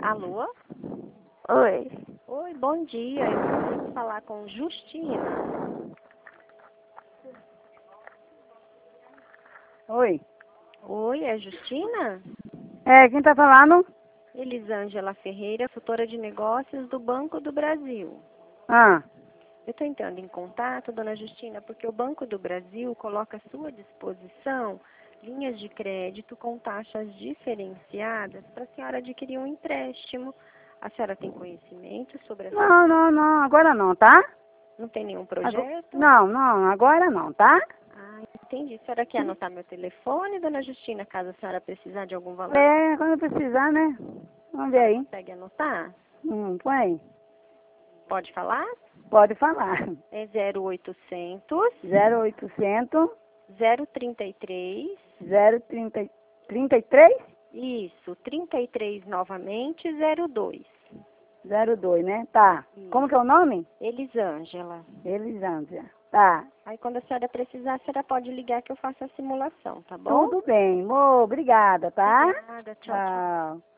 Alô? Oi. Oi, bom dia. Eu gostaria de falar com Justina. Oi. Oi, é Justina? Quem tá falando? Elisângela Ferreira, tutora de negócios do Banco do Brasil. Ah, Eu estou entrando em contato, dona Justina, porque o Banco do Brasil coloca à sua disposição linhas de crédito com taxas diferenciadas para a senhora adquirir um empréstimo. A senhora tem conhecimento sobre essa? não, agora não, tá? Não tem nenhum projeto? Não, agora não, tá? Ah, entendi. A senhora quer anotar meu telefone, dona Justina, caso a senhora precisar de algum valor? Quando precisar, né? Vamos ver A senhora aí. consegue anotar? Põe aí. Pode falar? Pode falar. É 0800 0800 033, 033 isso, 33 novamente, 02. 02, né? Tá. Isso. Como que é o nome? Elisângela. Elisângela. Tá. Aí quando a senhora precisar, a senhora pode ligar que eu faço a simulação, tá bom? Tudo bem. Obrigada, tá? Obrigada, tchau, tchau. Tchau.